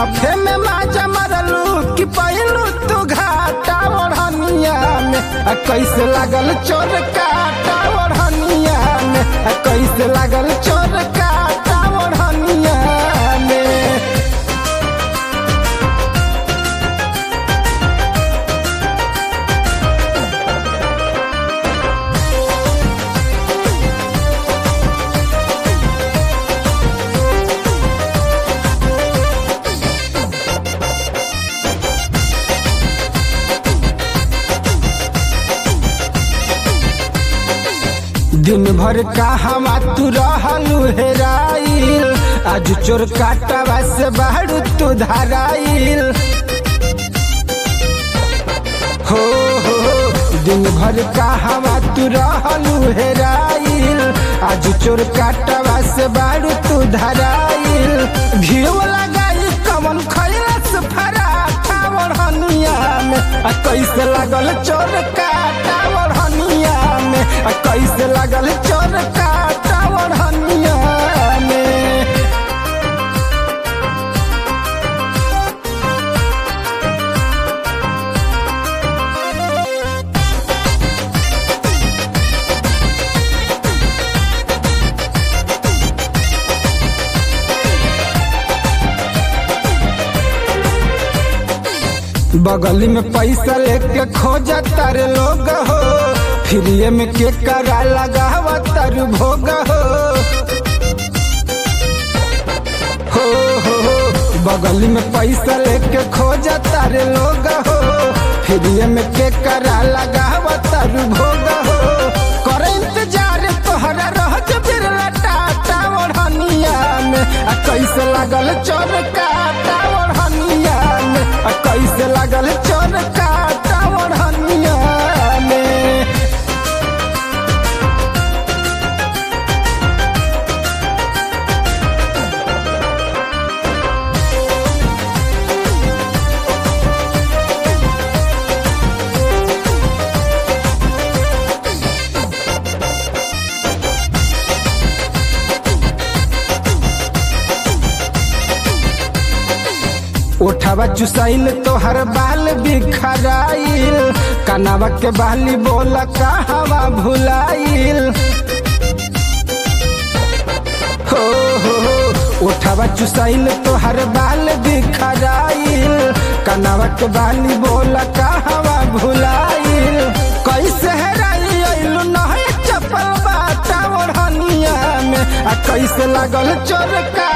नफे में माजा मरलू कि पहलू तू घाटा ओढ़निया में कैसे लागल चोर काटा ओढ़निया में कैसे लागल चोर काटा ओढ़निया में। दिन भर कहवा तू रहलू हेराइल, आज चोर काटवा से बाहर तू धराइल। हो दिन भर कहवा तू रहलू हेराइल, आज चोर काटवा से बाहर तू धराइल। घीव लगाई कमन खैलस फराठा ओढ़निया में कैसे लागल चोर काटा ओढ़निया में कैसे लागल चोर काटा ओढ़निया में। बगली में पैसा लेके खोजा तारे लोग हो, फ्रीए में के करा लगावा तर भोग हो बगली में पैसा लेके खोजा तारे लोग हो, फ्रीए में के करा लगावा तर भोग हो। करे इंतजार तोहरा रह बिरला टाटा ओढ़निया में कैसे लागल चोर काटा ओढ़निया में कैसे लागल चोर काटा ओढ़निया में। उठावा चुसाइल तोहर बाल बिखराइल, कनावा के बाली बोला कहवा भुलाइल। हो उठावा चुसाइल तोहर बाल बिखराइल, कनावा के बाली बोला कहवा भुलाइल। कैसे हेराई अइलू नहे चप्पल बाटा ओढ़निया में कैसे लागल चोर का